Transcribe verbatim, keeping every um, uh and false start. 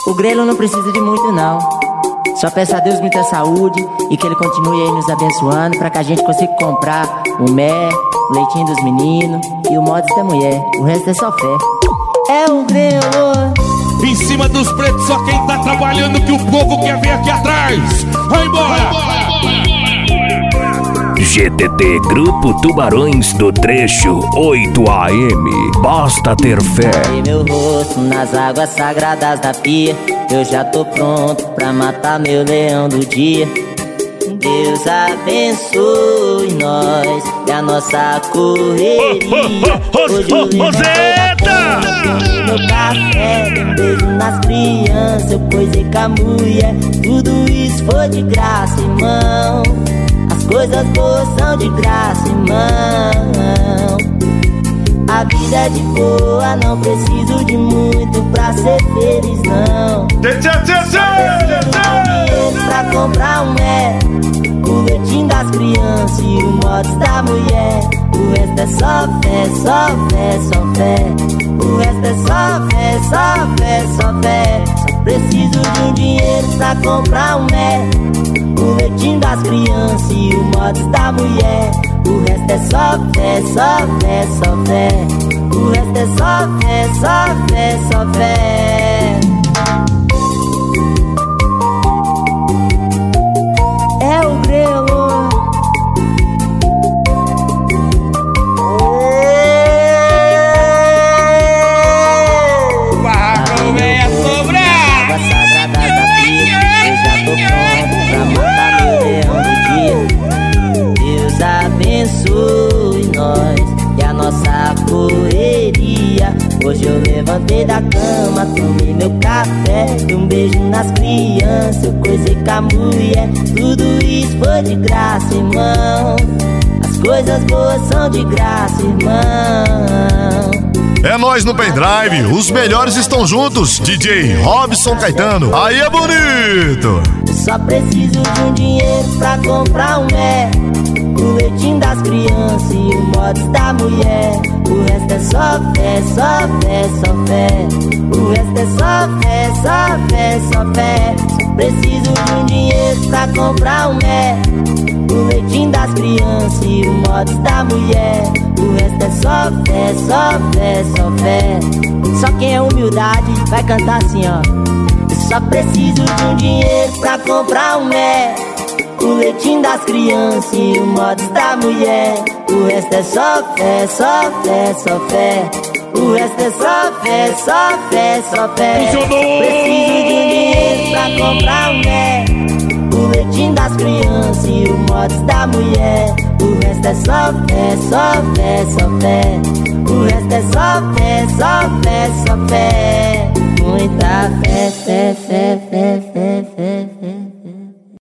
O grelo não precisa de muito não. Só peço a Deus muita saúde e que Ele continue aí nos abençoando pra que a gente consiga comprar o mé, o leitinho dos meninos e o mods da mulher. O resto é só fé. É o grelo. Em cima dos pretos só quem tá trabalhando que o povo quer ver aqui atrás. Vai embora! G T T Grupo Tubarões do Trecho oito A M. Basta ter fé. E meu rosto nas águas sagradas da pia. Eu já tô pronto pra matar meu leão do dia. Deus abençoe nós e a nossa correria. Hoje eu Roseta! Meu café, um beijo nas crianças. Eu coisei com a mulher. Tudo isso foi de graça, irmão. As coisas boas são de graça, irmão. A vida é de boa, não preciso de muito pra ser feliz, não. Pra comprar um é o leitinho das crianças e o mods da mulher. O resto é só fé, só fé, só fé. O resto é só fé, só fé, só fé. Só preciso de um dinheiro pra comprar um é o leitinho das crianças e o mods da mulher. O resto é só fé, só fé, só fé. O resto é só fé, só fé, só fé. É o grelo. O barraco vem a sobrar. Água sagrada da pia. Eu já tô pronto pra matar meu leão do dia. Deus abençoe nós e a nossa correria. Hoje eu levantei da cama, tomei meu café, dei um beijo nas crianças, eu coisei com a mulher. Tudo isso foi de graça, irmão. As coisas boas são de graça, irmão. É nós no pendrive, os melhores estão juntos. D J Robson Caetano, aí é bonito. Só preciso de um dinheiro pra comprar um mé, o leitinho das crianças e o mods da mulher. O resto é só fé, só fé, só fé. O resto é só fé, só fé, só fé. Só preciso de um dinheiro pra comprar um mé, o leitinho das crianças e o mods da mulher. O resto é só fé, só fé, só fé. Só quem é humildade vai cantar assim, ó. Só preciso de um dinheiro pra comprar um mé, o leitinho das crianças e o mods da mulher. O resto é só fé, só fé, só fé. O resto é só fé, só fé, só fé. Funcionou! Preciso de um dinheiro pra comprar um mé, o leitinho das crianças e o mods da mulher. O resto é só fé, só fé, só fé. O resto é só fé, só fé, só fé. Muita fé, fé, fé, fé, fé.